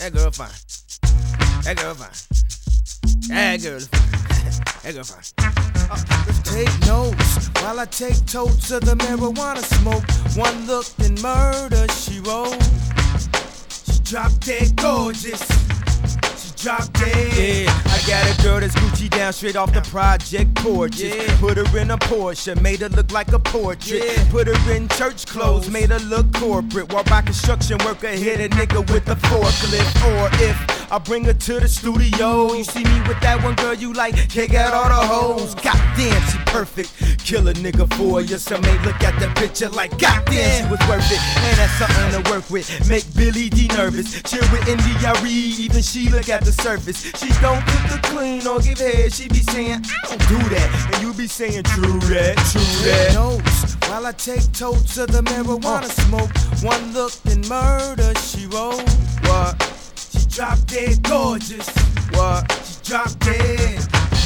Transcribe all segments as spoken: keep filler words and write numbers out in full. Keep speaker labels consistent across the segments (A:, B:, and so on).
A: That girl fine. That girl fine. That girl fine. That girl fine. Uh, let's take notes while I take totes of the marijuana smoke. One look and murder she wrote. She dropped dead gorgeous. She dropped dead. Yeah, I got a girl that's Gucci down straight off the project porches. Yeah. Put her in a Porsche, made her look like a portrait. Yeah. Put her in church clothes, made her look corporate. While by construction worker hit a nigga with a forklift. Or if I bring her to the studio, you see me with that one girl you like, kick out all the hoes. Goddamn, she perfect. Kill a nigga for you. Some may look at the picture like, goddamn, she was worth it. Man, that's something to work with. Make Billy D nervous. Chill with India Reed, even she look at the surface. She don't cook the clean or give head. She be saying, I don't do that. And you be saying, true that, true that. Notes while I take totes of the marijuana uh. smoke. One look and murder she wrote. What? She dropped dead gorgeous. What? She dropped dead.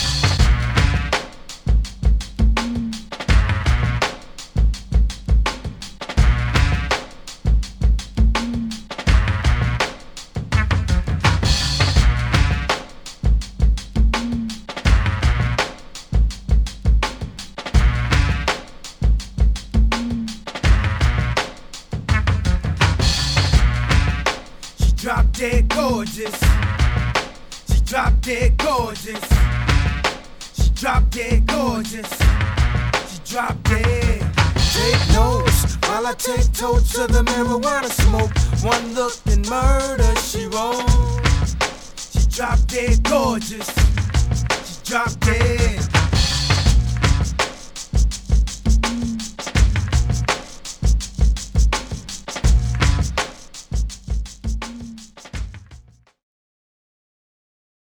A: Drop dead gorgeous. She drop dead gorgeous. She drop dead gorgeous. She drop dead. Take notes while I take totes of the marijuana smoke. One look and murder she wrote. She drop dead gorgeous. She drop dead.